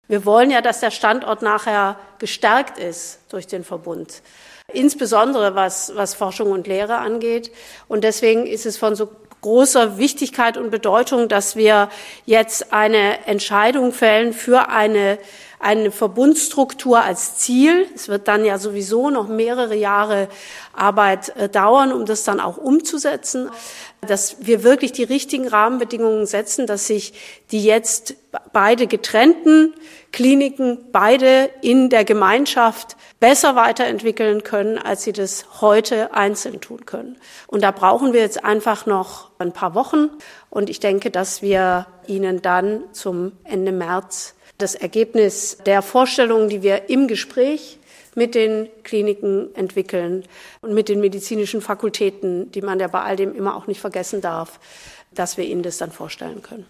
Wir wollen ja, dass der Standort nachher gestärkt ist durch den Verbund. Insbesondere was Forschung und Lehre angeht. Und deswegen ist es von so großer Wichtigkeit und Bedeutung, dass wir jetzt eine Entscheidung fällen für eine Verbundstruktur als Ziel. Es wird dann ja sowieso noch mehrere Jahre Arbeit dauern, um das dann auch umzusetzen, dass wir wirklich die richtigen Rahmenbedingungen setzen, dass sich die jetzt beide getrennten Kliniken, beide in der Gemeinschaft besser weiterentwickeln können, als sie das heute einzeln tun können. Und da brauchen wir jetzt einfach noch ein paar Wochen. Und ich denke, dass wir Ihnen dann zum Ende März das Ergebnis der Vorstellungen, die wir im Gespräch mit den Kliniken entwickeln und mit den medizinischen Fakultäten, die man ja bei all dem immer auch nicht vergessen darf, dass wir Ihnen das dann vorstellen können.